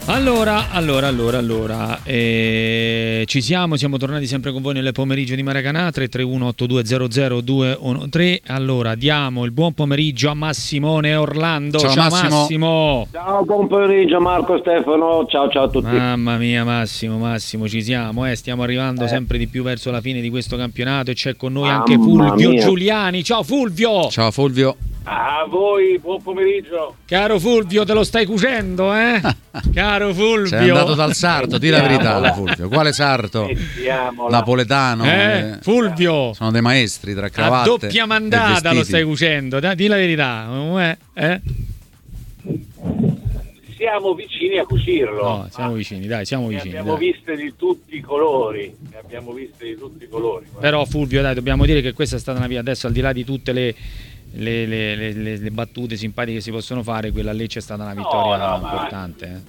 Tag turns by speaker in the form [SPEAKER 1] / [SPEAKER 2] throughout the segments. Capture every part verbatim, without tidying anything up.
[SPEAKER 1] Allora, allora, allora, allora, eh, ci siamo, siamo tornati sempre con voi nel pomeriggio di Maracanà, tre tre uno otto due zero zero due uno tre. Allora, diamo il buon pomeriggio a Massimone Orlando.
[SPEAKER 2] Ciao,
[SPEAKER 1] ciao
[SPEAKER 2] Massimo.
[SPEAKER 1] Massimo.
[SPEAKER 3] Ciao, buon pomeriggio Marco, Stefano, ciao ciao a tutti.
[SPEAKER 1] Mamma mia Massimo, Massimo, ci siamo, eh, stiamo arrivando eh. sempre di più verso la fine di questo campionato e c'è con noi
[SPEAKER 3] Mamma
[SPEAKER 1] anche Fulvio
[SPEAKER 3] mia.
[SPEAKER 1] Giuliani. Ciao Fulvio.
[SPEAKER 2] Ciao Fulvio.
[SPEAKER 4] A voi, buon pomeriggio.
[SPEAKER 1] Caro Fulvio, te lo stai cucendo, eh? Caro Fulvio.
[SPEAKER 2] Sei andato dal sarto, di la verità, Fulvio. Quale sarto?
[SPEAKER 4] Mettiamola.
[SPEAKER 2] Napoletano?
[SPEAKER 1] Eh,
[SPEAKER 2] eh,
[SPEAKER 1] Fulvio.
[SPEAKER 2] Sono dei maestri tra
[SPEAKER 1] A
[SPEAKER 2] cravatte
[SPEAKER 1] doppia mandata
[SPEAKER 2] e
[SPEAKER 1] lo
[SPEAKER 2] vestiti.
[SPEAKER 1] stai cucendo, dai, di la verità. Eh? Eh?
[SPEAKER 4] Siamo vicini a cucirlo.
[SPEAKER 1] No, siamo vicini, dai, siamo
[SPEAKER 4] Ne
[SPEAKER 1] vicini.
[SPEAKER 4] abbiamo
[SPEAKER 1] dai.
[SPEAKER 4] viste di tutti i colori. Ne abbiamo viste di tutti i colori. guarda.
[SPEAKER 1] Però Fulvio, dai, dobbiamo dire che questa è stata una via, adesso al di là di tutte le, le, le, le, le- le battute simpatiche che si possono fare, quella a Lecce è stata una
[SPEAKER 4] No,
[SPEAKER 1] vittoria
[SPEAKER 4] no, ma-
[SPEAKER 1] importante. Eh.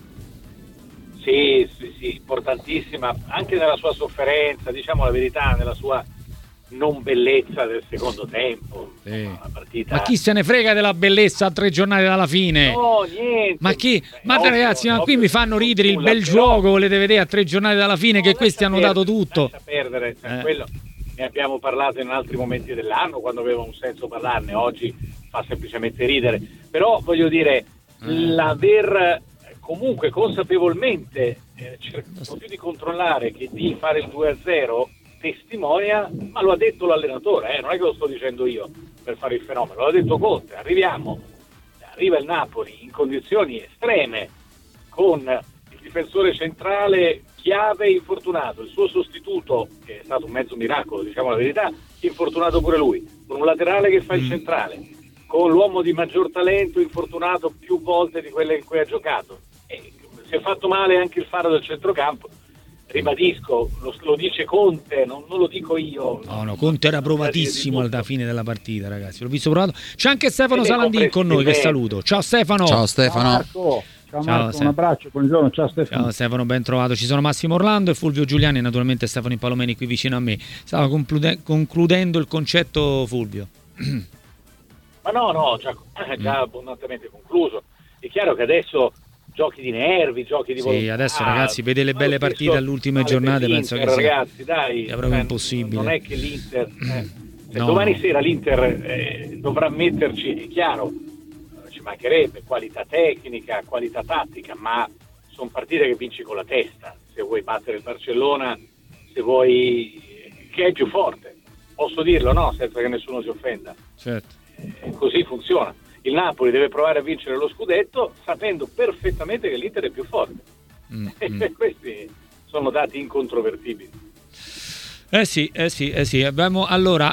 [SPEAKER 4] Sì, sì, sì, importantissima. Anche nella sua sofferenza, diciamo la verità, nella sua non bellezza del secondo tempo.
[SPEAKER 1] Sì.
[SPEAKER 4] Insomma, la partita...
[SPEAKER 1] Ma chi se ne frega della bellezza a tre giornate dalla fine?
[SPEAKER 4] No, niente.
[SPEAKER 1] Ma chi? Ma
[SPEAKER 4] Ovvio,
[SPEAKER 1] ragazzi, ma qui
[SPEAKER 4] ovvio,
[SPEAKER 1] mi fanno ridere il
[SPEAKER 4] nulla,
[SPEAKER 1] bel
[SPEAKER 4] però-
[SPEAKER 1] gioco, volete vedere a tre giornate dalla fine
[SPEAKER 4] No,
[SPEAKER 1] che questi
[SPEAKER 4] lascia
[SPEAKER 1] hanno dato
[SPEAKER 4] perdere,
[SPEAKER 1] tutto.
[SPEAKER 4] lascia perdere, cioè,
[SPEAKER 1] Eh.
[SPEAKER 4] quello ne abbiamo parlato in altri momenti dell'anno quando aveva un senso parlarne, oggi fa semplicemente ridere. Però voglio dire, l'aver eh, comunque consapevolmente eh, cercato più di controllare che di fare il due a zero testimonia, ma lo ha detto l'allenatore, eh, non è che lo sto dicendo io per fare il fenomeno, l'ha detto Conte. Arriviamo, arriva il Napoli in condizioni estreme con il difensore centrale chiave infortunato, il suo sostituto, che è stato un mezzo miracolo, diciamo la verità, infortunato pure lui, con un laterale che fa il centrale, con l'uomo di maggior talento infortunato più volte di quelle in cui ha giocato. E si è fatto male anche il faro del centrocampo. Ribadisco, lo, lo dice Conte, non, non lo dico io.
[SPEAKER 1] No, no, Conte era provatissimo alla fine della partita, ragazzi. L'ho visto provato. C'è anche Stefano
[SPEAKER 4] Ed è
[SPEAKER 1] Salandin con noi, che
[SPEAKER 4] comprensibilmente.
[SPEAKER 1] saluto. Ciao Stefano.
[SPEAKER 2] Ciao Stefano.
[SPEAKER 3] Marco, ciao
[SPEAKER 1] Ciao,
[SPEAKER 3] Marco,
[SPEAKER 1] Ste-
[SPEAKER 3] un abbraccio, buongiorno, ciao Stefano.
[SPEAKER 1] Ciao Stefano, ben trovato. Ci sono Massimo Orlando e Fulvio Giuliani e naturalmente Stefano Impalomeni qui vicino a me. Stava conclude- concludendo il concetto Fulvio.
[SPEAKER 4] Ma no, no, già, già abbondantemente concluso. È chiaro che adesso giochi di nervi, giochi di volontà.
[SPEAKER 1] Sì, adesso ragazzi, vedere le
[SPEAKER 4] ma
[SPEAKER 1] belle
[SPEAKER 4] lo stesso
[SPEAKER 1] partite alle ultime
[SPEAKER 4] vale per
[SPEAKER 1] giornate penso che
[SPEAKER 4] l'Inter,
[SPEAKER 1] sia,
[SPEAKER 4] ragazzi, dai,
[SPEAKER 1] sia proprio
[SPEAKER 4] cioè,
[SPEAKER 1] impossibile.
[SPEAKER 4] Non è che l'Inter eh, se
[SPEAKER 1] No,
[SPEAKER 4] domani
[SPEAKER 1] no.
[SPEAKER 4] sera l'Inter eh, dovrà metterci, è chiaro, ci mancherebbe qualità tecnica, qualità tattica, ma sono partite che vinci con la testa. Se vuoi battere il Barcellona, se vuoi, che è più forte, posso dirlo, no? Senza che nessuno si offenda.
[SPEAKER 1] Certo.
[SPEAKER 4] Eh, così funziona. Il Napoli deve provare a vincere lo scudetto sapendo perfettamente che l'Inter è più forte.
[SPEAKER 1] Mm,
[SPEAKER 4] E
[SPEAKER 1] mm.
[SPEAKER 4] questi sono dati incontrovertibili.
[SPEAKER 1] Eh sì, eh sì, eh sì. Abbiamo, allora,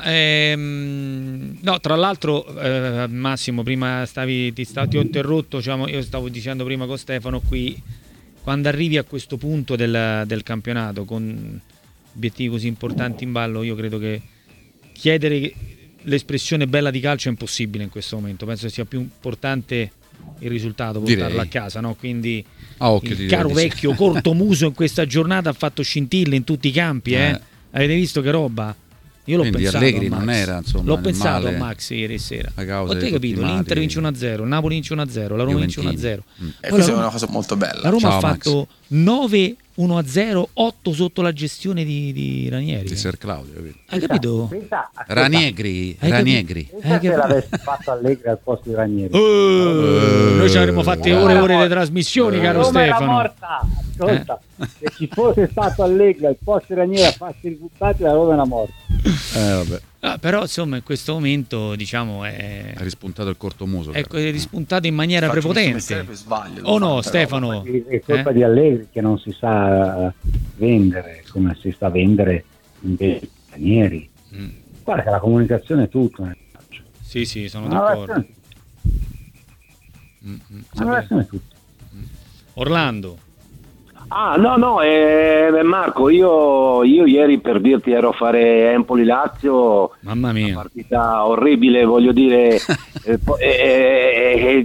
[SPEAKER 1] ehm, no, tra l'altro, eh, Massimo, prima stavi, ti, sta- ti ho interrotto, diciamo, io stavo dicendo prima con Stefano qui, quando arrivi a questo punto del, del campionato con obiettivi così importanti in ballo, io credo che chiedere che- l'espressione bella di calcio è impossibile in questo momento, penso sia più importante il risultato, portarlo
[SPEAKER 2] Direi.
[SPEAKER 1] a casa, no? Quindi
[SPEAKER 2] A occhio
[SPEAKER 1] il
[SPEAKER 2] ti
[SPEAKER 1] caro
[SPEAKER 2] direi di sì.
[SPEAKER 1] vecchio cortomuso in questa giornata ha fatto scintille in tutti i campi, eh?
[SPEAKER 2] Eh.
[SPEAKER 1] Avete visto che roba? Io l'ho
[SPEAKER 2] Quindi
[SPEAKER 1] pensato
[SPEAKER 2] Allegri
[SPEAKER 1] a Max.
[SPEAKER 2] non era, insomma,
[SPEAKER 1] l'ho
[SPEAKER 2] nel
[SPEAKER 1] pensato
[SPEAKER 2] male
[SPEAKER 1] a Max ieri sera.
[SPEAKER 2] a causa
[SPEAKER 1] Ho te
[SPEAKER 2] di
[SPEAKER 1] capito,
[SPEAKER 2] tutti i
[SPEAKER 1] l'Inter
[SPEAKER 2] mali.
[SPEAKER 1] vince uno a zero, il Napoli vince uno a zero, la Roma vince uno a zero.
[SPEAKER 2] Mm.
[SPEAKER 5] E
[SPEAKER 1] Poi
[SPEAKER 5] questa
[SPEAKER 1] la
[SPEAKER 5] è
[SPEAKER 1] Roma-
[SPEAKER 5] una cosa molto bella.
[SPEAKER 1] La Roma
[SPEAKER 2] Ciao,
[SPEAKER 1] ha
[SPEAKER 2] Max.
[SPEAKER 1] fatto nove uno a zero, otto sotto la gestione di, di Ranieri.
[SPEAKER 2] Di Ser Claudio, capito?
[SPEAKER 1] Hai capito?
[SPEAKER 3] Pensa, ascolta,
[SPEAKER 2] Ranieri,
[SPEAKER 1] Hai
[SPEAKER 2] Ranieri.
[SPEAKER 3] pensa
[SPEAKER 1] Hai
[SPEAKER 3] se
[SPEAKER 1] capito?
[SPEAKER 3] l'avessi fatto Allegri al posto di Ranieri.
[SPEAKER 1] Oh, noi ci avremmo fatte ore e ore di trasmissioni, caro
[SPEAKER 3] Roma era
[SPEAKER 1] Stefano.
[SPEAKER 3] morta. Ascolta, se ci fosse stato Allegri al posto di Ranieri a farsi i risultati, la Roma era morta.
[SPEAKER 2] Eh, vabbè,
[SPEAKER 1] Ah, però insomma in questo momento diciamo è,
[SPEAKER 2] ha rispuntato il cortomuso.
[SPEAKER 1] è
[SPEAKER 2] caro.
[SPEAKER 1] rispuntato in maniera
[SPEAKER 5] Faccio questo mestiere
[SPEAKER 1] prepotente.
[SPEAKER 5] per sbaglio,
[SPEAKER 1] O
[SPEAKER 5] lo
[SPEAKER 1] no,
[SPEAKER 5] fa, però.
[SPEAKER 1] Stefano?
[SPEAKER 3] È colpa
[SPEAKER 1] Eh?
[SPEAKER 3] di Allegri che non si sa vendere come si sta a vendere invece Ranieri.
[SPEAKER 1] Mm.
[SPEAKER 3] Guarda che la comunicazione è tutto nel calcio.
[SPEAKER 1] Sì, sì, sono
[SPEAKER 3] Una
[SPEAKER 1] d'accordo.
[SPEAKER 3] relazione,
[SPEAKER 1] Mm, mm,
[SPEAKER 3] una
[SPEAKER 1] sapete-
[SPEAKER 3] relazione è tutto.
[SPEAKER 1] Orlando.
[SPEAKER 3] Ah, no, no, eh, Marco, io, io ieri per dirti ero a fare Empoli-Lazio,
[SPEAKER 1] Mamma mia.
[SPEAKER 3] partita orribile, voglio dire, eh, po- eh, eh,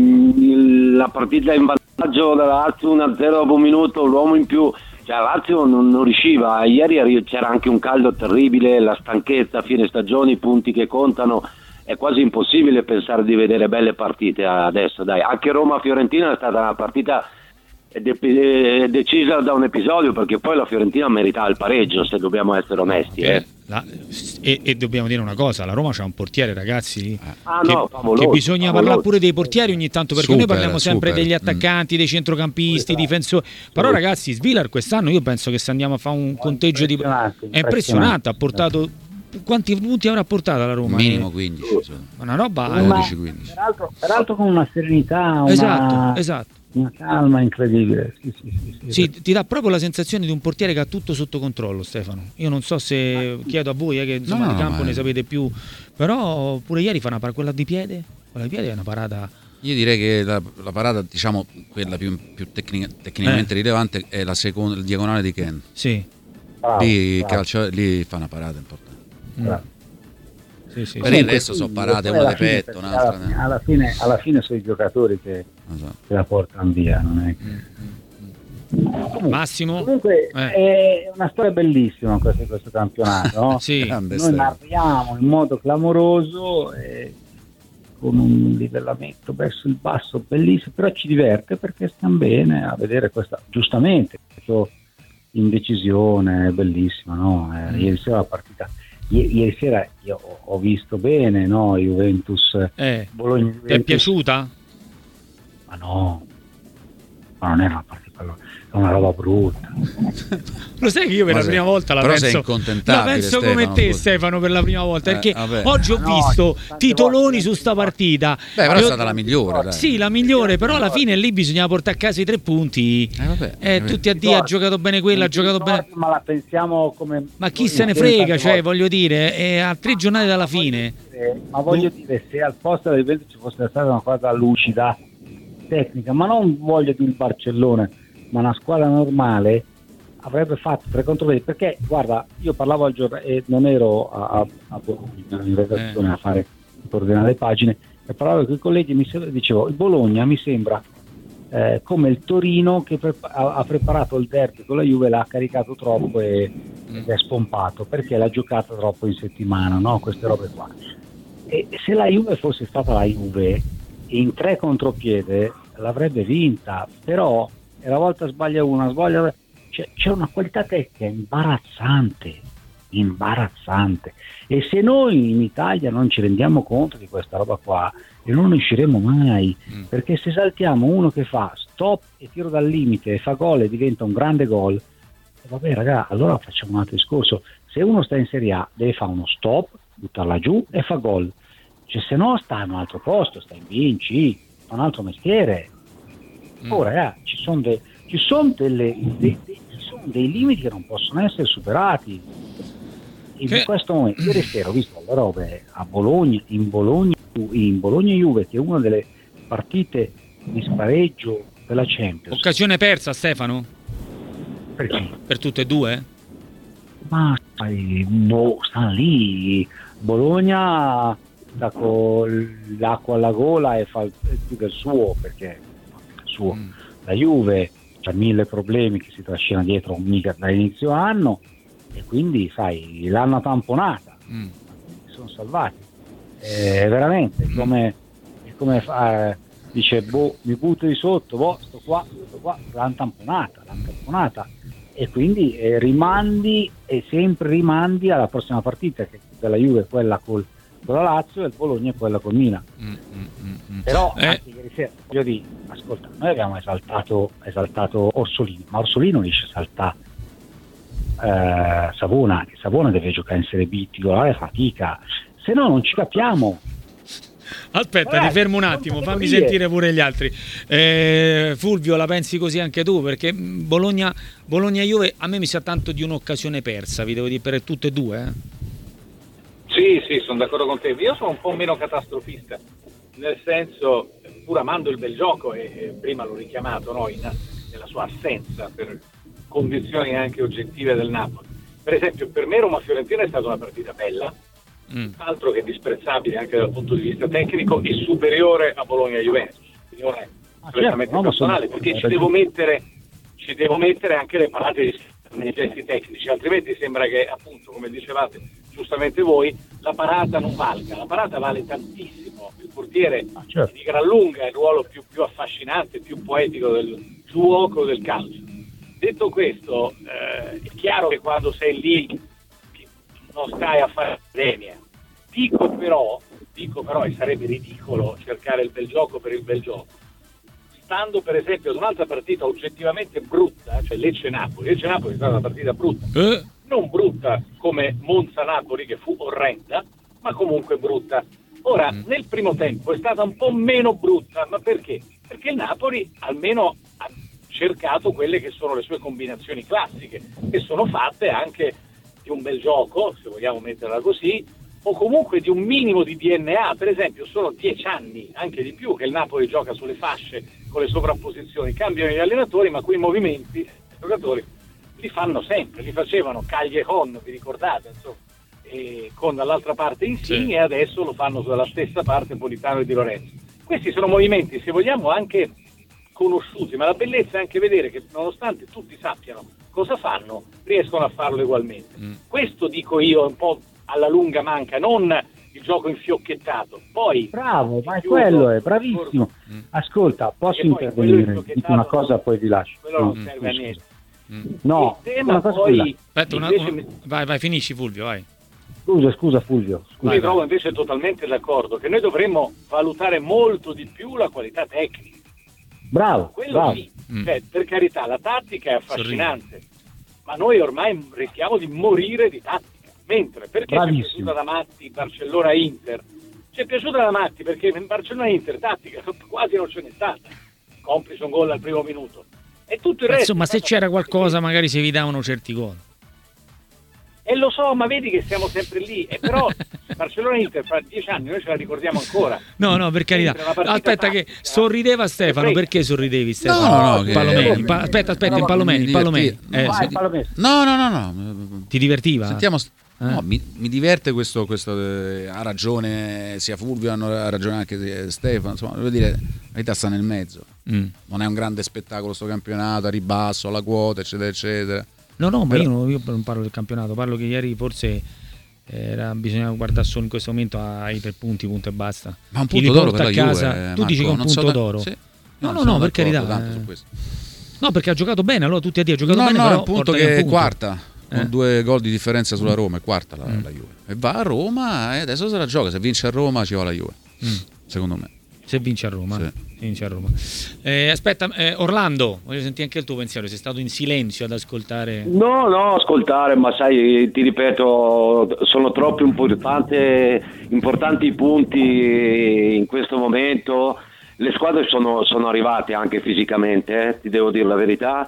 [SPEAKER 3] eh, la partita in vantaggio da Lazio uno a zero dopo un minuto, l'uomo in più, cioè Lazio non, non riusciva, ieri arri- c'era anche un caldo terribile, la stanchezza a fine stagione, i punti che contano, è quasi impossibile pensare di vedere belle partite adesso, dai, anche Roma-Fiorentina è stata una partita è, de- è decisa da un episodio, perché poi la Fiorentina meritava il pareggio, se dobbiamo essere onesti. Eh.
[SPEAKER 1] Eh, la, e, e dobbiamo dire una cosa, la Roma c'ha un portiere, ragazzi,
[SPEAKER 3] ah,
[SPEAKER 1] che,
[SPEAKER 3] no, favoloso,
[SPEAKER 1] che bisogna
[SPEAKER 3] favoloso.
[SPEAKER 1] parlare pure dei portieri ogni tanto, perché
[SPEAKER 2] Super,
[SPEAKER 1] noi parliamo sempre
[SPEAKER 2] super.
[SPEAKER 1] degli attaccanti, dei centrocampisti,
[SPEAKER 3] Esatto.
[SPEAKER 1] difensori, però ragazzi Svilar quest'anno io penso che se andiamo a fare un conteggio di...
[SPEAKER 5] Impressionante,
[SPEAKER 1] è impressionante, ha portato... Quanti punti avrà portato la Roma?
[SPEAKER 2] Minimo quindici. insomma.
[SPEAKER 1] Una roba...
[SPEAKER 5] Ma,
[SPEAKER 2] dodici quindici.
[SPEAKER 5] peraltro, peraltro con una serenità, una,
[SPEAKER 1] Esatto, esatto.
[SPEAKER 5] una calma incredibile. Sì, sì, sì, sì.
[SPEAKER 1] Sì, ti dà proprio la sensazione di un portiere che ha tutto sotto controllo, Stefano. Io non so se chiedo a voi, eh, che insomma
[SPEAKER 2] No,
[SPEAKER 1] di campo
[SPEAKER 2] ma-
[SPEAKER 1] ne sapete più, però pure ieri fa una parata, quella di piede, quella di piede è una parata.
[SPEAKER 2] Io direi che la, la parata, diciamo, quella più, più tecnica- tecnicamente
[SPEAKER 1] Eh.
[SPEAKER 2] rilevante è la seconda, il diagonale di Ken.
[SPEAKER 1] Sì,
[SPEAKER 5] Bravo,
[SPEAKER 2] Lì,
[SPEAKER 5] bravo,
[SPEAKER 2] calcio, lì fa una parata importante.
[SPEAKER 5] bravo.
[SPEAKER 1] sì, sì.
[SPEAKER 2] Per
[SPEAKER 1] sì.
[SPEAKER 2] il resto sono parate,
[SPEAKER 5] Poi
[SPEAKER 2] una
[SPEAKER 5] alla
[SPEAKER 2] di
[SPEAKER 5] fine,
[SPEAKER 2] petto,
[SPEAKER 5] perché
[SPEAKER 2] un'altra.
[SPEAKER 5] alla fine, alla fine, alla fine sono i giocatori che,
[SPEAKER 2] Esatto.
[SPEAKER 5] che la portano via, non è che... Comunque,
[SPEAKER 1] Massimo?
[SPEAKER 5] comunque
[SPEAKER 1] Eh.
[SPEAKER 5] è una storia bellissima questo, questo campionato, no?
[SPEAKER 1] Sì.
[SPEAKER 2] Grande
[SPEAKER 5] Noi
[SPEAKER 2] storia.
[SPEAKER 5] narriamo in modo clamoroso e con un livellamento verso il basso bellissimo, però ci diverte perché stiamo bene a vedere questa, giustamente, questa indecisione bellissima, no? Eh, ieri sera la partita, i- ieri sera io ho, ho visto bene, no? Juventus
[SPEAKER 1] Eh,
[SPEAKER 5] Bologna.
[SPEAKER 1] ti è piaciuta?
[SPEAKER 5] Ma no, ma non è una partita, è una roba brutta.
[SPEAKER 1] Lo sai che io per
[SPEAKER 2] Ma
[SPEAKER 1] la
[SPEAKER 2] se-
[SPEAKER 1] prima volta la
[SPEAKER 2] però
[SPEAKER 1] penso,
[SPEAKER 2] sei incontentabile,
[SPEAKER 1] la penso come
[SPEAKER 2] Stefano,
[SPEAKER 1] te
[SPEAKER 2] scusa.
[SPEAKER 1] Stefano per la prima volta,
[SPEAKER 2] Eh,
[SPEAKER 1] perché
[SPEAKER 2] vabbè.
[SPEAKER 1] oggi ho
[SPEAKER 5] Ma no,
[SPEAKER 1] visto
[SPEAKER 5] tante
[SPEAKER 1] titoloni
[SPEAKER 5] volte-
[SPEAKER 1] su sta partita.
[SPEAKER 2] Beh, però è
[SPEAKER 1] Io-
[SPEAKER 2] stata la migliore, dai.
[SPEAKER 1] Sì, la migliore, però alla fine lì bisognava portare a casa i tre punti.
[SPEAKER 2] Eh, vabbè.
[SPEAKER 1] Eh,
[SPEAKER 2] Eh,
[SPEAKER 1] tutti a dire ha giocato bene quella, ha giocato bene.
[SPEAKER 5] Ma la pensiamo come...
[SPEAKER 1] Ma chi se ne frega, cioè, voglio dire, è a tre giornate dalla fine.
[SPEAKER 5] Ma voglio dire, se al posto del Juventus ci fosse stata una cosa lucida, tecnica, ma non voglio dire il Barcellona, ma una squadra normale avrebbe fatto tre contro venti, perché guarda, io parlavo al giorno e non ero a, a, a Bologna in redazione
[SPEAKER 1] Eh.
[SPEAKER 5] a fare coordinare le pagine, e parlavo con i colleghi e mi sem- dicevo, il Bologna mi sembra eh, come il Torino che pre- ha, ha preparato il derby con la Juve, l'ha caricato troppo e ed è spompato perché l'ha giocata troppo in settimana, no? Queste robe qua. E se la Juve fosse stata la Juve in tre contropiede l'avrebbe vinta, però e la volta sbaglia una, sbaglia c'è, c'è una qualità tecnica imbarazzante, imbarazzante, e se noi in Italia non ci rendiamo conto di questa roba qua e non ne usciremo mai,
[SPEAKER 2] Mm.
[SPEAKER 5] perché se saltiamo uno che fa stop e tiro dal limite e fa gol e diventa un grande gol, vabbè raga, allora facciamo un altro discorso. Se uno sta in Serie A deve fare uno stop, buttarla giù e fa gol, cioè, se no sta in un altro posto, sta in B in C, fa un altro mestiere. Oh raga, ci sono de, ci sono delle dei, dei, ci sono dei limiti che non possono essere superati. In
[SPEAKER 1] Che-
[SPEAKER 5] questo momento, ieri sera ho visto le robe a Bologna, in Bologna, in Bologna Juve, che è una delle partite di spareggio della Champions.
[SPEAKER 1] Occasione persa, Stefano?
[SPEAKER 5] Perché?
[SPEAKER 1] Per tutte e due?
[SPEAKER 5] Ma sai, boh, stanno lì. Bologna sta con l'acqua alla gola e fa il più del suo, perché fa il suo.
[SPEAKER 1] Mm.
[SPEAKER 5] La Juve c'ha mille problemi che si trascina dietro mica da inizio anno, e quindi sai, l'hanno tamponata,
[SPEAKER 1] Mm.
[SPEAKER 5] si sono salvati. È veramente come, è come fa, dice boh, mi butto di sotto, boh, sto qua, sto qua, l'hanno tamponata, l'hanno tamponata. E quindi eh, rimandi e sempre rimandi alla prossima partita, che della Juve è quella col, con la Lazio e il Bologna è quella col Milan.
[SPEAKER 1] Mm, mm, mm, mm.
[SPEAKER 5] Però
[SPEAKER 1] Eh.
[SPEAKER 5] anche ieri sera, voglio dire, ascolta, noi abbiamo esaltato, esaltato Orsolini, ma Orsolini non riesce a saltare eh, Savona, che Savona deve giocare in Serie B, titolare, fatica, se no non ci capiamo.
[SPEAKER 1] Aspetta,
[SPEAKER 5] Vabbè,
[SPEAKER 1] ti fermo un
[SPEAKER 5] sono
[SPEAKER 1] attimo, fammi
[SPEAKER 5] categorie.
[SPEAKER 1] sentire pure gli altri. Eh, Fulvio, la pensi così anche tu? Perché mh, Bologna, Bologna-Juve a me mi sa tanto di un'occasione persa, vi devo dire, per tutte e due. Eh?
[SPEAKER 4] Sì, sì, sono d'accordo con te. Io sono un po' meno catastrofista, nel senso, pur amando il bel gioco, e, e prima l'ho richiamato, no, in, nella sua assenza per condizioni anche oggettive del Napoli. Per esempio, per me Roma-Fiorentina è stata una partita bella,
[SPEAKER 1] Mm.
[SPEAKER 4] altro che disprezzabile anche dal punto di vista tecnico e superiore a Bologna-Juventus. Quindi non è
[SPEAKER 5] Ah,
[SPEAKER 4] completamente
[SPEAKER 5] certo, no, ma sono-
[SPEAKER 4] personale, perché ci
[SPEAKER 5] hai
[SPEAKER 4] devo
[SPEAKER 5] ragione.
[SPEAKER 4] mettere ci devo mettere anche le parate nei gesti tecnici, altrimenti sembra che, appunto, come dicevate giustamente voi, la parata non valga. La parata vale tantissimo, portiere
[SPEAKER 5] Ah, certo.
[SPEAKER 4] di gran lunga il ruolo più, più affascinante, più poetico del gioco del calcio. Detto questo, eh, è chiaro che quando sei lì non stai a fare accademia. Dico però, dico però, e sarebbe ridicolo cercare il bel gioco per il bel gioco. Stando per esempio ad un'altra partita oggettivamente brutta, cioè Lecce-Napoli. Lecce-Napoli è stata una partita brutta.
[SPEAKER 1] Eh?
[SPEAKER 4] Non brutta come Monza-Napoli, che fu orrenda, ma comunque brutta. Ora, mm. nel primo tempo è stata un po' meno brutta, ma perché? Perché il Napoli almeno ha cercato quelle che sono le sue combinazioni classiche, che sono fatte anche di un bel gioco, se vogliamo metterla così, o comunque di un minimo di D N A. Per esempio sono dieci anni, anche di più, che il Napoli gioca sulle fasce con le sovrapposizioni, cambiano gli allenatori, ma quei movimenti i giocatori li fanno sempre, li facevano Callejon, vi ricordate, insomma, e con dall'altra parte Insigne, sì. E adesso lo fanno dalla stessa parte Politano e Di Lorenzo. Questi sono movimenti, se vogliamo, anche conosciuti, ma la bellezza è anche vedere che nonostante tutti sappiano cosa fanno, riescono a farlo ugualmente. Mm. Questo dico io un po' alla lunga manca, non il gioco infiocchettato. Poi
[SPEAKER 5] bravo, ma è quello, è bravissimo. Mm. Ascolta, posso intervenire? Dico una cosa, poi ti lascio.
[SPEAKER 4] Quello non mm. serve a niente.
[SPEAKER 5] Mm. No,
[SPEAKER 4] il tema poi
[SPEAKER 1] aspetta, una, una, mi... vai, vai, finisci Fulvio, vai.
[SPEAKER 5] Scusa, scusa Fulvio. Scusa.
[SPEAKER 4] Io trovo invece totalmente d'accordo che noi dovremmo valutare molto di più la qualità tecnica.
[SPEAKER 5] Bravo,
[SPEAKER 4] quello
[SPEAKER 5] bravo.
[SPEAKER 4] Sì, mm. cioè, per carità, la tattica è affascinante, Sorrido. Ma noi ormai rischiamo di morire di tattica. Mentre, perché
[SPEAKER 5] Bravissimo.
[SPEAKER 4] Ci è piaciuta da matti Barcellona-Inter? Ci è piaciuta da matti perché in Barcellona-Inter tattica quasi non ce n'è stata, complice un gol al primo minuto. E tutto il resto.
[SPEAKER 1] Insomma, se c'era qualcosa magari si evitavano certi gol.
[SPEAKER 4] E lo so, ma vedi che siamo sempre lì. E però Barcellona-Inter fra dieci anni noi ce la ricordiamo ancora.
[SPEAKER 1] No, no, per carità. Aspetta che sorrideva Stefano, perché sorridevi Stefano?
[SPEAKER 2] No, no,
[SPEAKER 1] no, Palomeni. Pa- aspetta, aspetta, in Palomeni, Palomeni. Eh,
[SPEAKER 5] Vai, Palomeni.
[SPEAKER 2] No, no, no, no.
[SPEAKER 1] Ti divertiva?
[SPEAKER 2] Sentiamo
[SPEAKER 1] Eh.
[SPEAKER 2] No, mi, mi diverte questo, questo eh, ha ragione sia Fulvio, ha ragione anche Stefano, insomma, devo dire, la verità sta nel mezzo. Mm. Non è un grande spettacolo sto campionato, a ribasso, alla quota, eccetera, eccetera.
[SPEAKER 1] No, no,
[SPEAKER 2] Però...
[SPEAKER 1] ma io, io non parlo del campionato, parlo che ieri forse era, bisognava guardare solo in questo momento ai tre punti, punto e basta.
[SPEAKER 2] Ma un punto d'oro per la
[SPEAKER 1] casa,
[SPEAKER 2] Juve,
[SPEAKER 1] tu
[SPEAKER 2] Marco,
[SPEAKER 1] dici che è un punto
[SPEAKER 2] so da...
[SPEAKER 1] d'oro?
[SPEAKER 2] Sì.
[SPEAKER 1] No, no, no, per carità.
[SPEAKER 2] Tanto su questo.
[SPEAKER 1] No, perché ha giocato bene, allora tutti a dire ha giocato
[SPEAKER 2] no,
[SPEAKER 1] bene,
[SPEAKER 2] no,
[SPEAKER 1] però
[SPEAKER 2] il punto
[SPEAKER 1] porta
[SPEAKER 2] che è
[SPEAKER 1] punto.
[SPEAKER 2] quarta, con
[SPEAKER 1] eh.
[SPEAKER 2] due gol di differenza sulla Roma, è quarta la,
[SPEAKER 1] mm.
[SPEAKER 2] la Juve. E va a Roma e adesso se la gioca, se vince a Roma ci va la Juve, mm. secondo me.
[SPEAKER 1] Se vince a Roma,
[SPEAKER 2] sì.
[SPEAKER 1] vince a Roma. Eh, aspetta, eh, Orlando, voglio sentire anche il tuo pensiero. Sei stato in silenzio ad ascoltare?
[SPEAKER 3] No, no, ascoltare, ma sai, ti ripeto, sono troppo importanti, importanti i punti in questo momento. Le squadre sono, sono arrivate anche fisicamente, eh, ti devo dire la verità,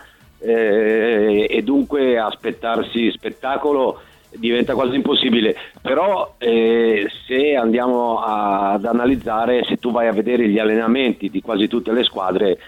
[SPEAKER 3] eh, e dunque aspettarsi spettacolo diventa quasi impossibile. Però eh, se andiamo a, ad analizzare, se tu vai a vedere gli allenamenti di quasi tutte le squadre,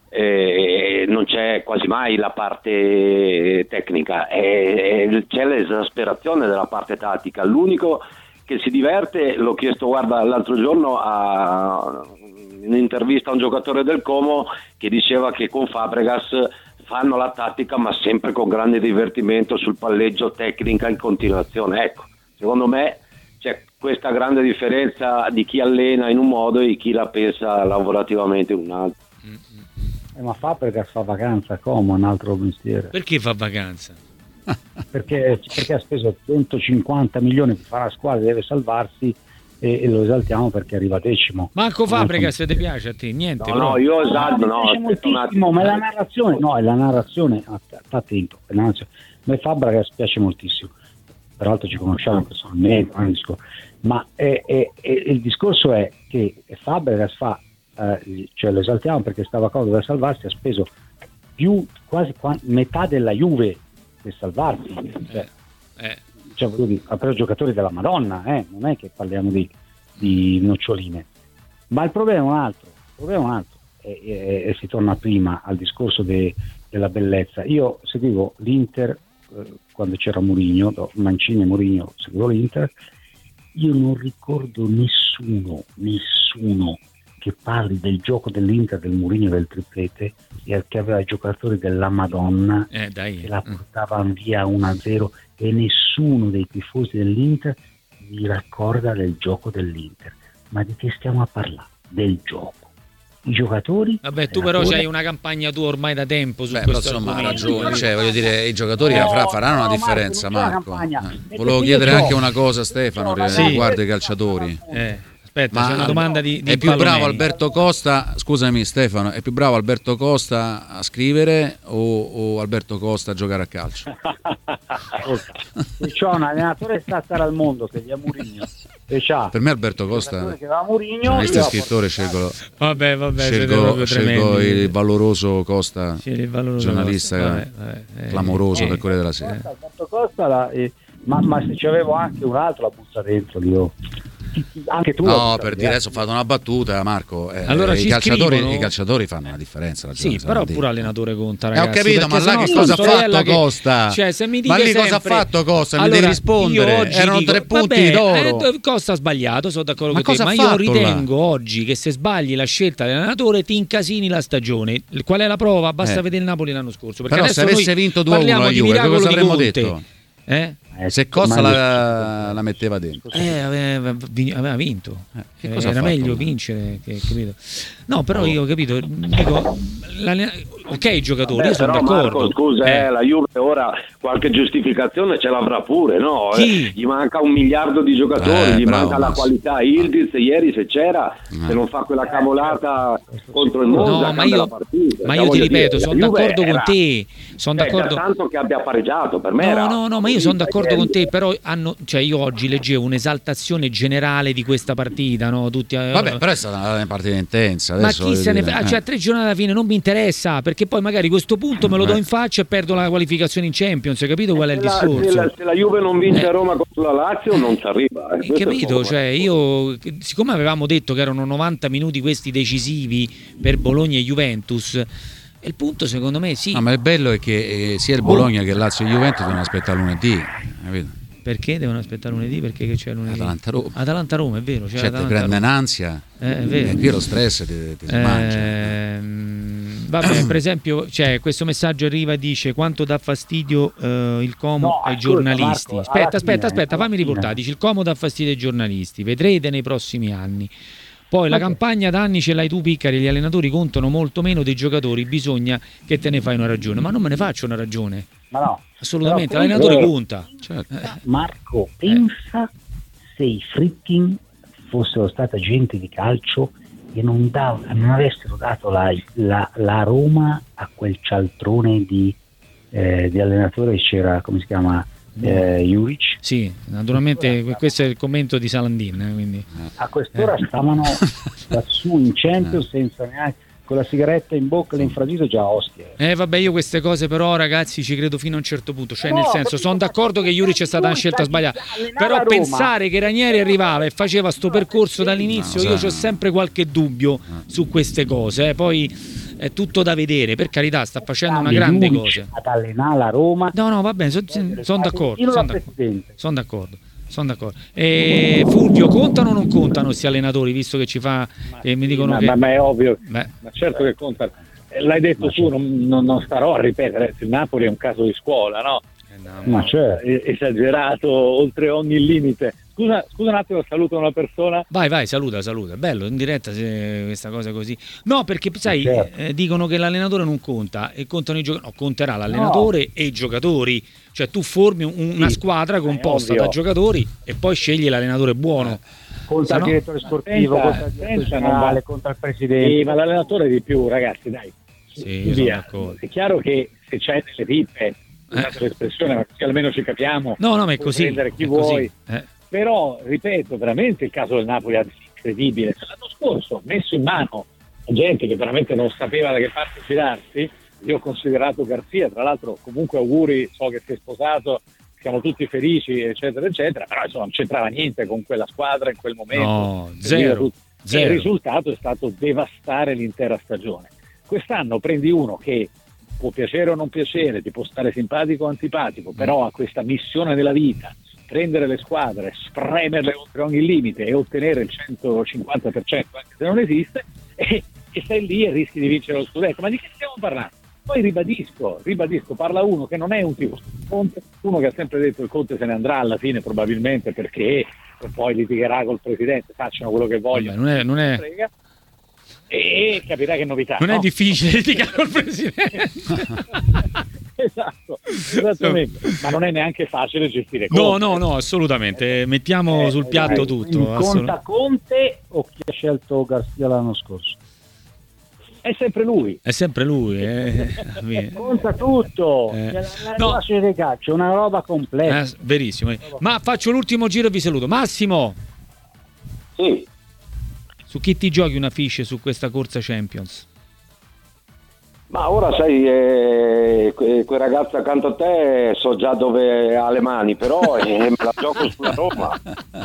[SPEAKER 3] eh, non c'è quasi mai la parte tecnica, eh, c'è l'esasperazione della parte tattica. L'unico che si diverte, l'ho chiesto, guarda, l'altro giorno a un'intervista a un giocatore del Como che diceva che con Fabregas fanno la tattica ma sempre con grande divertimento sul palleggio, tecnica in continuazione. Ecco, secondo me c'è questa grande differenza di chi allena in un modo e chi la pensa lavorativamente in un altro.
[SPEAKER 5] Eh, ma Fabregas fa vacanza a Como, un altro mestiere.
[SPEAKER 1] Perché fa vacanza?
[SPEAKER 5] Perché, perché ha speso centocinquanta milioni per fare la squadra, deve salvarsi, e, e lo esaltiamo perché arriva decimo.
[SPEAKER 1] Marco Fabregas, se ti piace a te? Niente,
[SPEAKER 3] no,
[SPEAKER 1] però.
[SPEAKER 3] no, io esalto, no,
[SPEAKER 5] moltissimo, ma è la narrazione, no, è la narrazione, sta attento, è la narrazione. A me Fabregas piace moltissimo, peraltro ci conosciamo personalmente, ma è, è, è, il discorso è che Fabregas fa, eh, cioè lo esaltiamo perché stava comodo da salvarsi, ha speso più, quasi metà della Juve per salvarsi, cioè,
[SPEAKER 1] eh, eh.
[SPEAKER 5] Cioè, ha preso giocatori della Madonna, eh? Non è che parliamo di, di noccioline. Ma il problema è un altro, il problema è un altro e, e, e si torna prima al discorso de, della bellezza. Io seguivo l'Inter eh, quando c'era Mourinho, Mancini e Mourinho, seguivo l'Inter, io non ricordo nessuno, nessuno che parli del gioco dell'Inter, del Mourinho, del triplete, e che aveva giocatori della Madonna
[SPEAKER 1] eh, dai.
[SPEAKER 5] che la portavano via uno a zero, e nessuno dei tifosi dell'Inter mi raccorda del gioco dell'Inter. ma di che stiamo a parlare? Del gioco. I giocatori.
[SPEAKER 1] Vabbè, tu però c'hai una campagna tua ormai da tempo su
[SPEAKER 2] Beh,
[SPEAKER 1] questo
[SPEAKER 2] insomma, ha
[SPEAKER 1] argomento.
[SPEAKER 2] ragione, cioè, voglio dire, i giocatori
[SPEAKER 5] No,
[SPEAKER 2] fra- faranno
[SPEAKER 5] no,
[SPEAKER 2] una
[SPEAKER 5] Marco,
[SPEAKER 2] differenza,
[SPEAKER 5] non c'è
[SPEAKER 2] Marco.
[SPEAKER 5] una campagna.
[SPEAKER 2] Eh,
[SPEAKER 5] Perché
[SPEAKER 2] Volevo
[SPEAKER 5] io
[SPEAKER 2] chiedere
[SPEAKER 5] so-
[SPEAKER 2] anche una cosa a Stefano
[SPEAKER 5] Sì.
[SPEAKER 2] riguardo i calciatori.
[SPEAKER 1] Eh, aspetta,
[SPEAKER 2] Ma
[SPEAKER 1] c'è una domanda di, di
[SPEAKER 2] è più bravo
[SPEAKER 1] Palomei.
[SPEAKER 2] Alberto Costa, scusami Stefano, è più bravo Alberto Costa a scrivere o, o Alberto Costa a giocare a calcio?
[SPEAKER 5] Se c'ho un allenatore che sta a stare al mondo che è Mourinho, e c'ha
[SPEAKER 2] Per me Alberto
[SPEAKER 5] un
[SPEAKER 2] Costa,
[SPEAKER 5] giocatore che va a Mourinho,
[SPEAKER 2] giornalista
[SPEAKER 5] io
[SPEAKER 2] e scrittore, scelgo,
[SPEAKER 1] Vabbè, vabbè, siete
[SPEAKER 2] scelgo,
[SPEAKER 1] proprio
[SPEAKER 2] scelgo
[SPEAKER 1] tremendi.
[SPEAKER 2] il valoroso Costa,
[SPEAKER 1] Sì, il valore
[SPEAKER 2] giornalista
[SPEAKER 1] della cosa. Vabbè, vabbè, eh,
[SPEAKER 2] clamoroso
[SPEAKER 1] eh,
[SPEAKER 2] del Corriere della Sera.
[SPEAKER 5] Costa, Alberto Costa la- eh, ma, ma se c'avevo anche un altro la butta dentro io. Anche tu la
[SPEAKER 2] No,
[SPEAKER 5] butta
[SPEAKER 2] per
[SPEAKER 5] dentro.
[SPEAKER 2] dire, adesso ho fatto una battuta, Marco. eh,
[SPEAKER 1] Allora
[SPEAKER 2] i,
[SPEAKER 1] ci
[SPEAKER 2] calciatori,
[SPEAKER 1] scrivono-
[SPEAKER 2] i calciatori fanno una differenza.
[SPEAKER 1] Sì,
[SPEAKER 2] ragione,
[SPEAKER 1] però
[SPEAKER 2] Sandri.
[SPEAKER 1] pure allenatore conta,
[SPEAKER 2] Eh,
[SPEAKER 1] ragazzi.
[SPEAKER 2] ho capito,
[SPEAKER 1] perché
[SPEAKER 2] ma là
[SPEAKER 1] sennò
[SPEAKER 2] che
[SPEAKER 1] sto
[SPEAKER 2] cosa ha
[SPEAKER 1] storiella
[SPEAKER 2] fatto
[SPEAKER 1] che-
[SPEAKER 2] Costa?
[SPEAKER 1] Cioè, se mi
[SPEAKER 2] Ma
[SPEAKER 1] dite
[SPEAKER 2] lì cosa ha
[SPEAKER 1] sempre-
[SPEAKER 2] fatto Costa? Mi
[SPEAKER 1] Allora,
[SPEAKER 2] devi rispondere.
[SPEAKER 1] io oggi
[SPEAKER 2] Erano
[SPEAKER 1] dico-
[SPEAKER 2] tre punti
[SPEAKER 1] vabbè,
[SPEAKER 2] d'oro.
[SPEAKER 1] eh, Costa ha sbagliato, sono d'accordo
[SPEAKER 2] Ma
[SPEAKER 1] con te,
[SPEAKER 2] cosa
[SPEAKER 1] ma
[SPEAKER 2] ha
[SPEAKER 1] io
[SPEAKER 2] fatto
[SPEAKER 1] ritengo oggi che se sbagli la scelta dell'allenatore ti incasini la stagione. Qual è la prova? Basta
[SPEAKER 2] Eh.
[SPEAKER 1] vedere il Napoli l'anno scorso. Perché
[SPEAKER 2] Però
[SPEAKER 1] adesso
[SPEAKER 2] se avesse
[SPEAKER 1] noi
[SPEAKER 2] vinto due a uno
[SPEAKER 1] parliamo
[SPEAKER 2] la
[SPEAKER 1] di
[SPEAKER 2] Juve,
[SPEAKER 1] miracolo
[SPEAKER 2] cosa
[SPEAKER 1] di
[SPEAKER 2] avremmo
[SPEAKER 1] Conte.
[SPEAKER 2] detto?
[SPEAKER 1] Eh?
[SPEAKER 5] Eh,
[SPEAKER 2] Se Costa
[SPEAKER 5] ma-
[SPEAKER 2] la, la metteva dentro.
[SPEAKER 1] Eh, aveva, vi- aveva vinto.
[SPEAKER 2] Eh, che
[SPEAKER 1] Eh,
[SPEAKER 2] cosa ha
[SPEAKER 1] era
[SPEAKER 2] fatto?
[SPEAKER 1] meglio vincere che, capito? No, però io capito, dico, l'allena- ok i giocatori,
[SPEAKER 3] Beh,
[SPEAKER 1] io sono
[SPEAKER 3] però
[SPEAKER 1] d'accordo.
[SPEAKER 3] Marco, scusa,
[SPEAKER 1] Eh.
[SPEAKER 3] eh, la Juve ora qualche giustificazione ce l'avrà pure, no?
[SPEAKER 1] Chi?
[SPEAKER 3] Eh, gli manca un miliardo di giocatori,
[SPEAKER 2] Eh,
[SPEAKER 3] gli
[SPEAKER 2] bravo,
[SPEAKER 3] manca la
[SPEAKER 2] Max.
[SPEAKER 3] qualità. Ildiz ieri se c'era,
[SPEAKER 2] Eh.
[SPEAKER 3] se non fa quella cavolata contro il Monza,
[SPEAKER 1] No, ma
[SPEAKER 3] cambia
[SPEAKER 1] io,
[SPEAKER 3] la partita.
[SPEAKER 1] ma
[SPEAKER 3] Cioè,
[SPEAKER 1] io ti
[SPEAKER 3] voglio
[SPEAKER 1] ripeto,
[SPEAKER 3] dire,
[SPEAKER 1] sono
[SPEAKER 3] la Juve
[SPEAKER 1] d'accordo con
[SPEAKER 3] era-
[SPEAKER 1] te. Sono
[SPEAKER 3] eh,
[SPEAKER 1] d'accordo.
[SPEAKER 3] da tanto che abbia pareggiato, per me
[SPEAKER 1] No,
[SPEAKER 3] era
[SPEAKER 1] no, no, ma io sono d'accordo con te,
[SPEAKER 3] ieri.
[SPEAKER 1] però hanno, cioè io oggi leggevo un'esaltazione generale di questa partita, no? Tutti, eh,
[SPEAKER 2] Vabbè, però è stata una partita intensa.
[SPEAKER 1] ma
[SPEAKER 2] Adesso
[SPEAKER 1] chi
[SPEAKER 2] voglio
[SPEAKER 1] se ne
[SPEAKER 2] dire,
[SPEAKER 1] fa?
[SPEAKER 2] eh.
[SPEAKER 1] Cioè, a tre giornate alla fine non mi interessa, perché poi magari questo punto me lo do
[SPEAKER 2] Eh.
[SPEAKER 1] in faccia e perdo la qualificazione in Champions, hai capito qual è il
[SPEAKER 3] Se la,
[SPEAKER 1] discorso?
[SPEAKER 3] se, la, se la Juve non vince
[SPEAKER 1] Eh.
[SPEAKER 3] a Roma contro la Lazio non ci arriva. eh.
[SPEAKER 1] Hai
[SPEAKER 3] Questo è
[SPEAKER 1] capito?
[SPEAKER 3] poco.
[SPEAKER 1] Cioè, io, siccome avevamo detto che erano novanta minuti questi decisivi per Bologna e Juventus, e il punto secondo me sì.
[SPEAKER 2] No, ma il bello è che eh, sia il Bologna che il Lazio e Juventus devono aspettare lunedì, capito?
[SPEAKER 1] Perché devono aspettare lunedì? Perché che c'è lunedì?
[SPEAKER 2] Atalanta-Roma.
[SPEAKER 1] Atalanta-Roma, è vero. C'è
[SPEAKER 2] Cioè, ti
[SPEAKER 1] Atalanta
[SPEAKER 2] prende
[SPEAKER 1] Roma.
[SPEAKER 2] un'ansia.
[SPEAKER 1] Eh, è vero.
[SPEAKER 2] E qui lo stress ti, ti si mangia.
[SPEAKER 1] Ehm, vabbè, per esempio, cioè, questo messaggio arriva e dice quanto dà fastidio eh, il Como
[SPEAKER 5] No,
[SPEAKER 1] ai
[SPEAKER 5] ascolta,
[SPEAKER 1] giornalisti.
[SPEAKER 5] Marco,
[SPEAKER 1] aspetta,
[SPEAKER 5] alla
[SPEAKER 1] aspetta,
[SPEAKER 5] fine,
[SPEAKER 1] aspetta,
[SPEAKER 5] alla
[SPEAKER 1] fammi
[SPEAKER 5] fine.
[SPEAKER 1] riportare. Dice il Como dà fastidio ai giornalisti. Vedrete nei prossimi anni. Poi la
[SPEAKER 5] Ok.
[SPEAKER 1] campagna da anni ce l'hai tu, Piccari, gli allenatori contano molto meno dei giocatori, bisogna che te ne fai una ragione. Ma non me ne faccio una ragione.
[SPEAKER 5] Ma no.
[SPEAKER 1] Assolutamente,
[SPEAKER 5] Però
[SPEAKER 1] l'allenatore
[SPEAKER 5] comunque-
[SPEAKER 1] conta.
[SPEAKER 2] Certo.
[SPEAKER 5] Marco, pensa se i Friedkin fossero stata gente di calcio e non, dav- non avessero dato la, la- la Roma a quel cialtrone di, eh, di allenatore che c'era, come si chiama, eh, Juric.
[SPEAKER 1] Sì, naturalmente questo è il commento di Salandin, eh, quindi.
[SPEAKER 5] A quest'ora stavano lassù in Champions senza neanche con la sigaretta in bocca e l'infradito già ostia.
[SPEAKER 1] Eh vabbè, io queste cose però ragazzi ci credo fino a un certo punto, cioè
[SPEAKER 5] No,
[SPEAKER 1] nel senso
[SPEAKER 5] ma-
[SPEAKER 1] sono d'accordo che Juric è stata una scelta sbagliata,
[SPEAKER 5] allenare
[SPEAKER 1] però
[SPEAKER 5] a Roma.
[SPEAKER 1] pensare che Ranieri arrivava e faceva sto percorso dall'inizio,
[SPEAKER 2] No,
[SPEAKER 1] io
[SPEAKER 2] sai.
[SPEAKER 1] ho sempre qualche dubbio su queste cose, eh. Poi è tutto da vedere, per carità sta facendo una grande
[SPEAKER 5] Juric
[SPEAKER 1] cosa.
[SPEAKER 5] ad allenare la Roma.
[SPEAKER 1] No, no, va bene, sono d'accordo,
[SPEAKER 5] Io
[SPEAKER 1] sono
[SPEAKER 5] la
[SPEAKER 1] d'accordo.
[SPEAKER 5] presidente.
[SPEAKER 1] Sono d'accordo. Sono d'accordo. E Fulvio, contano o non contano questi allenatori, visto che ci fa e mi dicono
[SPEAKER 4] ma,
[SPEAKER 1] che
[SPEAKER 4] ma, ma è ovvio,
[SPEAKER 1] Beh.
[SPEAKER 4] ma certo che conta. Eh, L'hai detto
[SPEAKER 5] Ma
[SPEAKER 4] tu, non, non, non starò a ripetere. Il Napoli è un caso di scuola, no?
[SPEAKER 5] Ma certo.
[SPEAKER 4] Eh, Esagerato oltre ogni limite. Scusa, scusa un attimo, saluto una persona.
[SPEAKER 1] Vai, vai, saluta, saluta. Bello, in diretta se questa cosa così. No, perché sai,
[SPEAKER 5] certo.
[SPEAKER 1] eh, dicono che l'allenatore non conta e contano i giocatori. No, conterà l'allenatore e i giocatori. Cioè tu formi un- una
[SPEAKER 4] Sì,
[SPEAKER 1] squadra composta
[SPEAKER 4] ovvio.
[SPEAKER 1] da giocatori e poi scegli l'allenatore buono.
[SPEAKER 5] Contra
[SPEAKER 1] Se no-
[SPEAKER 5] il direttore sportivo,
[SPEAKER 4] Senza-
[SPEAKER 5] contra il direttore
[SPEAKER 4] senza non
[SPEAKER 5] generale,
[SPEAKER 4] va-
[SPEAKER 5] contra il
[SPEAKER 4] Sì,
[SPEAKER 5] presidente.
[SPEAKER 4] ma l'allenatore di più, ragazzi, dai.
[SPEAKER 1] Sì, io sono
[SPEAKER 4] Via.
[SPEAKER 1] d'accordo.
[SPEAKER 4] È chiaro che se c'è delle pippe, scusate l'espressione, ma così almeno ci capiamo.
[SPEAKER 1] No, no, ma è
[SPEAKER 4] puoi
[SPEAKER 1] così.
[SPEAKER 4] prendere chi
[SPEAKER 1] è così.
[SPEAKER 4] vuoi.
[SPEAKER 1] Eh.
[SPEAKER 4] Però, ripeto, veramente il caso del Napoli è incredibile. L'anno scorso, messo in mano a gente che veramente non sapeva da che parte girarsi, io ho considerato Garzia, tra l'altro comunque auguri, so che si è sposato, siamo tutti felici, eccetera, eccetera, però insomma non c'entrava niente con quella squadra in quel momento.
[SPEAKER 1] No,
[SPEAKER 4] Per
[SPEAKER 1] zero,
[SPEAKER 4] dire tutto. E
[SPEAKER 1] zero.
[SPEAKER 4] il risultato è stato devastare l'intera stagione. Quest'anno prendi uno che può piacere o non piacere, ti può stare simpatico o antipatico, però ha questa missione della vita, prendere le squadre, spremerle oltre ogni limite e ottenere il centocinquanta per cento anche se non esiste, e, e stai lì e rischi di vincere lo scudetto. Ma di che stiamo parlando? poi ribadisco, ribadisco, parla uno che non è un tipo Conte, uno che ha sempre detto il Conte se ne andrà alla fine probabilmente perché poi litigherà col presidente, facciano quello che vogliono.
[SPEAKER 1] Vabbè, non è, non è...
[SPEAKER 4] E capirà che novità.
[SPEAKER 1] Non
[SPEAKER 4] no?
[SPEAKER 1] è difficile litigare col presidente.
[SPEAKER 4] Esatto, esattamente. Ma non è neanche facile gestire
[SPEAKER 1] No,
[SPEAKER 4] Conte.
[SPEAKER 1] no, no, assolutamente. Mettiamo
[SPEAKER 5] Eh,
[SPEAKER 1] sul piatto
[SPEAKER 5] dai,
[SPEAKER 1] tutto.
[SPEAKER 5] Conta
[SPEAKER 1] assolut-
[SPEAKER 5] Conte o chi ha scelto Garcia l'anno scorso?
[SPEAKER 4] È sempre lui.
[SPEAKER 1] È sempre lui. Eh.
[SPEAKER 5] Conta tutto.
[SPEAKER 1] Eh.
[SPEAKER 5] La, la
[SPEAKER 1] No.
[SPEAKER 5] classe di calcio è una roba complessa.
[SPEAKER 1] Eh, verissimo. Ma faccio l'ultimo giro e vi saluto. Massimo,
[SPEAKER 3] Sì.
[SPEAKER 1] su chi ti giochi una fiche su questa corsa Champions?
[SPEAKER 3] Ma ora sai, eh, que- quel ragazzo accanto a te so già dove ha le mani, però eh, me la gioco sulla Roma.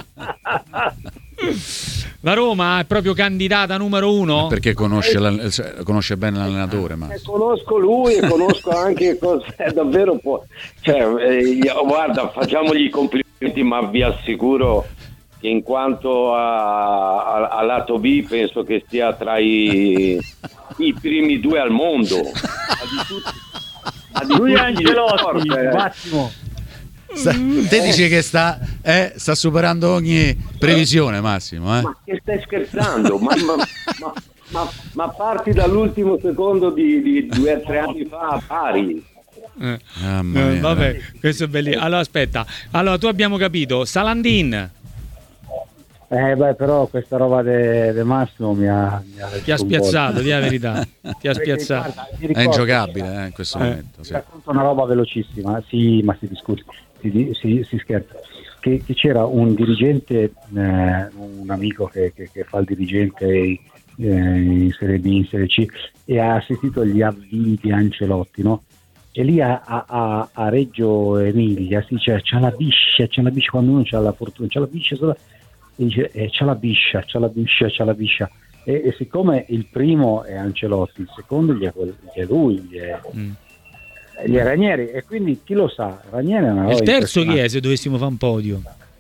[SPEAKER 1] La Roma è proprio candidata numero uno?
[SPEAKER 2] Perché conosce, la- cioè, conosce bene l'allenatore, ma
[SPEAKER 3] Eh, conosco lui e conosco anche cos'è davvero può. Cioè, eh, io- guarda, facciamogli i complimenti, ma vi assicuro che in quanto a, a- a lato B penso che stia tra i, i primi due al mondo. Ma di tutti- ma di
[SPEAKER 5] Lui è
[SPEAKER 3] tutti gli
[SPEAKER 5] Ancelotti,
[SPEAKER 3] sport, eh.
[SPEAKER 5] Massimo.
[SPEAKER 2] Sta- te dici che sta, eh, sta superando ogni previsione, Massimo. Eh?
[SPEAKER 3] Ma che stai scherzando? Ma, ma, ma, ma- ma parti dall'ultimo secondo di, di due o tre anni fa a pari.
[SPEAKER 1] Eh.
[SPEAKER 2] Mamma
[SPEAKER 1] Eh,
[SPEAKER 2] mia.
[SPEAKER 1] vabbè, questo è bellissimo. Allora aspetta, allora tu abbiamo capito, Salandin
[SPEAKER 5] Eh beh, però questa roba di Massimo mi ha, mi ha
[SPEAKER 1] ti ha spiazzato, di la verità, ti ha
[SPEAKER 5] Perché,
[SPEAKER 1] spiazzato.
[SPEAKER 5] guarda, mi
[SPEAKER 2] È
[SPEAKER 5] ricordo-
[SPEAKER 2] ingiocabile eh, in questo
[SPEAKER 1] Eh.
[SPEAKER 2] momento.
[SPEAKER 5] Ti
[SPEAKER 2] Sì.
[SPEAKER 5] racconto una roba velocissima, sì, ma si discute, si, di- si- si scherza. Che, che c'era un dirigente, eh, un amico che, che- che fa il dirigente eh, in Serie B, in Serie C, e ha assistito agli avvii di Ancelotti, no? E lì a, a- a- a Reggio Emilia si dice c'ha la biscia, c'ha la biscia quando uno c'ha la fortuna, c'ha la biscia sola, e dice eh, c'ha la biscia, c'ha la biscia, c'ha la biscia. E, e siccome il primo è Ancelotti, il secondo gli è, quel- gli è lui, gli è,
[SPEAKER 1] Mm.
[SPEAKER 5] gli è Ranieri, e quindi chi lo sa, Ranieri è una roba
[SPEAKER 1] Il terzo chi è
[SPEAKER 5] impressionante.
[SPEAKER 1] se dovessimo fare un podio?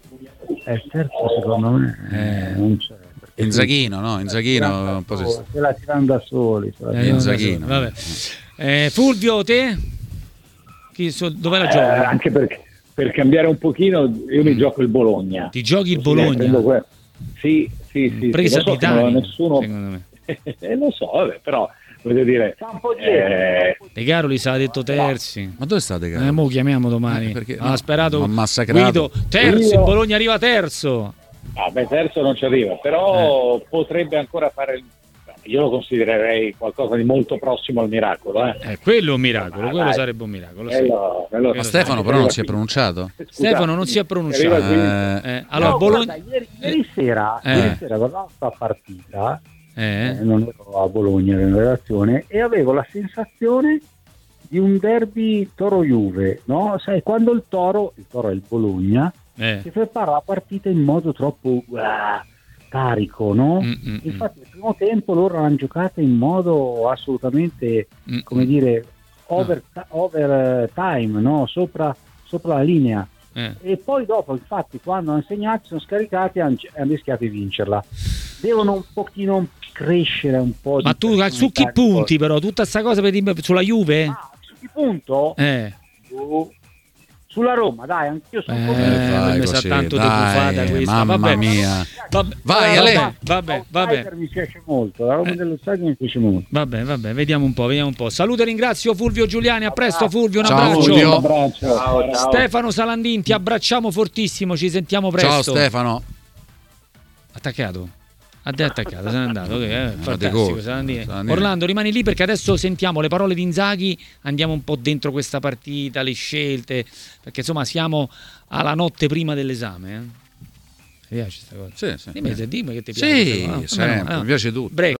[SPEAKER 5] Eh, il terzo secondo me eh, non c'è. perché
[SPEAKER 2] Inzaghino, no? Inzaghino
[SPEAKER 5] se la
[SPEAKER 2] un po' si-
[SPEAKER 5] tirano da soli, se la tirano da soli. se la
[SPEAKER 1] Eh,
[SPEAKER 5] tirano da
[SPEAKER 2] Inzaghino.
[SPEAKER 1] vabbè. Eh, Fulvio, te? Chi, so, dove la
[SPEAKER 4] Eh,
[SPEAKER 1] giochi?
[SPEAKER 4] anche perché per cambiare un pochino io mi gioco il Bologna.
[SPEAKER 1] Ti giochi il
[SPEAKER 4] Così, eh,
[SPEAKER 1] Bologna?
[SPEAKER 4] prendo que- Sì, sì, sì.
[SPEAKER 1] Presa
[SPEAKER 4] sì, lo so che
[SPEAKER 1] d'Italia,
[SPEAKER 4] non- nessuno
[SPEAKER 1] secondo me.
[SPEAKER 4] eh, lo so, vabbè, però voglio dire
[SPEAKER 5] Sta un po'
[SPEAKER 4] eh,
[SPEAKER 1] De Caroli si era detto terzi.
[SPEAKER 2] Ma dove state,
[SPEAKER 1] Eh,
[SPEAKER 2] caro?
[SPEAKER 1] mo chiamiamo domani.
[SPEAKER 2] Eh, perché-
[SPEAKER 1] ha
[SPEAKER 2] no,
[SPEAKER 1] sperato
[SPEAKER 2] m'ha massacrato.
[SPEAKER 1] Guido, terzo,
[SPEAKER 4] Io-
[SPEAKER 1] il Bologna arriva terzo.
[SPEAKER 4] ah, beh, terzo non ci arriva, però potrebbe ancora fare il- io lo considererei qualcosa di molto prossimo al miracolo, eh.
[SPEAKER 1] Eh, quello è un miracolo,
[SPEAKER 4] Ah,
[SPEAKER 1] quello
[SPEAKER 4] dai.
[SPEAKER 1] sarebbe un miracolo. sì.
[SPEAKER 4] Quello- quello-
[SPEAKER 2] Ma Stefano però non si è pronunciato?
[SPEAKER 4] Scusate,
[SPEAKER 1] Stefano non si è pronunciato.
[SPEAKER 4] arriva qui-
[SPEAKER 1] Eh, allora,
[SPEAKER 5] No,
[SPEAKER 1] Bologna.
[SPEAKER 5] guarda, ieri, ieri sera,
[SPEAKER 1] Eh.
[SPEAKER 5] ieri sera guardavo questa partita,
[SPEAKER 1] Eh?
[SPEAKER 5] eh, non ero a Bologna ero in relazione, e avevo la sensazione di un derby Toro-Juve, no? Sai, quando il Toro, il Toro è il Bologna,
[SPEAKER 1] Eh.
[SPEAKER 5] si prepara la partita in modo troppo ah, carico, no?
[SPEAKER 1] Mm, mm,
[SPEAKER 5] Infatti il primo tempo loro hanno giocato in modo assolutamente,
[SPEAKER 1] mm,
[SPEAKER 5] come
[SPEAKER 1] mm.
[SPEAKER 5] dire, over, over time, no? Sopra, sopra la linea.
[SPEAKER 1] Eh.
[SPEAKER 5] E poi dopo, infatti, quando hanno segnato, sono scaricati e hanno, hanno rischiato di vincerla. Devono un pochino crescere un po'.
[SPEAKER 1] Ma
[SPEAKER 5] di
[SPEAKER 1] tu su chi
[SPEAKER 5] personalità.
[SPEAKER 1] punti però? Tutta sta cosa per dire sulla Juve?
[SPEAKER 5] Ah, su chi punto?
[SPEAKER 1] Eh.
[SPEAKER 5] Su- Sulla Roma, dai, anch'io sono
[SPEAKER 1] Eh,
[SPEAKER 5] un po'.
[SPEAKER 2] vai
[SPEAKER 1] mi sa
[SPEAKER 2] così,
[SPEAKER 1] tanto di
[SPEAKER 2] dai,
[SPEAKER 1] buffata questa.
[SPEAKER 2] mamma
[SPEAKER 1] Vabbè.
[SPEAKER 2] mia.
[SPEAKER 1] Vabbè,
[SPEAKER 2] Vai,
[SPEAKER 1] vabbè,
[SPEAKER 2] Ale.
[SPEAKER 1] vabbè, vabbè.
[SPEAKER 5] L'Outsider mi piace molto, la Roma
[SPEAKER 1] Eh.
[SPEAKER 5] dello stadio mi piace molto.
[SPEAKER 1] Vabbè, vabbè, vediamo un po', vediamo un po'. Saluto e ringrazio Fulvio Giuliani, a presto Fulvio, un
[SPEAKER 2] Ciao,
[SPEAKER 1] abbraccio.
[SPEAKER 2] Fulvio.
[SPEAKER 4] Un abbraccio.
[SPEAKER 3] Ciao, ciao.
[SPEAKER 1] Stefano Salandin, ti abbracciamo fortissimo, ci sentiamo presto.
[SPEAKER 2] Ciao Stefano.
[SPEAKER 1] Attaccato? Ha attaccato, se n'è andato. Ok, eh,
[SPEAKER 2] de
[SPEAKER 1] fantastico,
[SPEAKER 2] gol.
[SPEAKER 1] Salandin.
[SPEAKER 2] Salandin.
[SPEAKER 1] Orlando, rimani lì perché adesso sentiamo le parole di Inzaghi, andiamo un po' dentro questa partita, le scelte, perché insomma siamo alla notte prima dell'esame. Eh? Mi piace questa cosa?
[SPEAKER 2] Sì, sì.
[SPEAKER 1] Dimmi, se- dimmi che ti piace.
[SPEAKER 2] Sì,
[SPEAKER 1] questa cosa. No,
[SPEAKER 2] sempre,
[SPEAKER 1] no, no.
[SPEAKER 2] mi piace tutto.
[SPEAKER 1] Break.